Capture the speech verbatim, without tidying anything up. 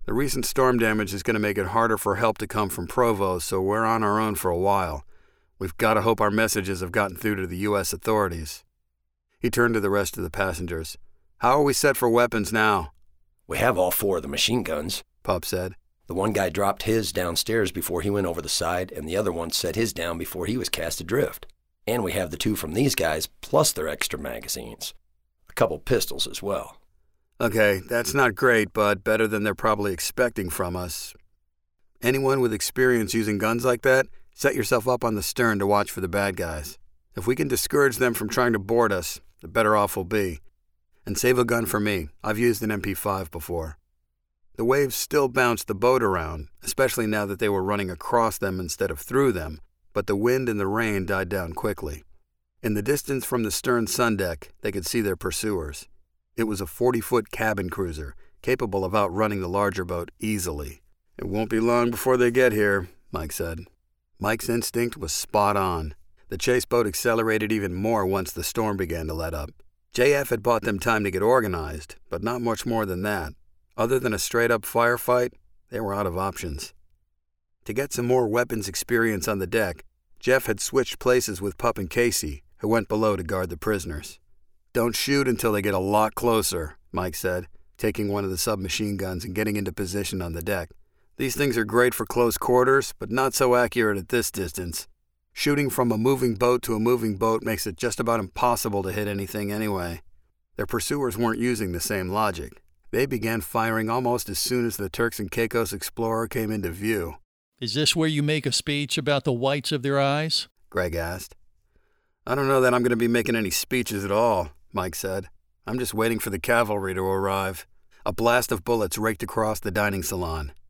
The recent storm damage is going to make it harder for help to come from Provo, so we're on our own for a while. We've got to hope our messages have gotten through to the U S authorities. He turned to the rest of the passengers. How are we set for weapons now? We have all four of the machine guns, Pup said. The one guy dropped his downstairs before he went over the side, and the other one set his down before he was cast adrift. And we have the two from these guys, plus their extra magazines. A couple pistols as well. Okay, that's not great, but better than they're probably expecting from us. Anyone with experience using guns like that, set yourself up on the stern to watch for the bad guys. If we can discourage them from trying to board us, the better off we'll be. And save a gun for me. I've used an M P five before. The waves still bounced the boat around, especially now that they were running across them instead of through them, but the wind and the rain died down quickly. In the distance from the stern sundeck, they could see their pursuers. It was a forty-foot cabin cruiser, capable of outrunning the larger boat easily. It won't be long before they get here, Mike said. Mike's instinct was spot on. The chase boat accelerated even more once the storm began to let up. J F had bought them time to get organized, but not much more than that. Other than a straight-up firefight, they were out of options. To get some more weapons experience on the deck, Jeff had switched places with Pup and Casey, who went below to guard the prisoners. Don't shoot until they get a lot closer, Mike said, taking one of the submachine guns and getting into position on the deck. These things are great for close quarters, but not so accurate at this distance. Shooting from a moving boat to a moving boat makes it just about impossible to hit anything anyway. Their pursuers weren't using the same logic. They began firing almost as soon as the Turks and Caicos Explorer came into view. Is this where you make a speech about the whites of their eyes? Greg asked. I don't know that I'm going to be making any speeches at all, Mike said. I'm just waiting for the cavalry to arrive. A blast of bullets raked across the dining salon.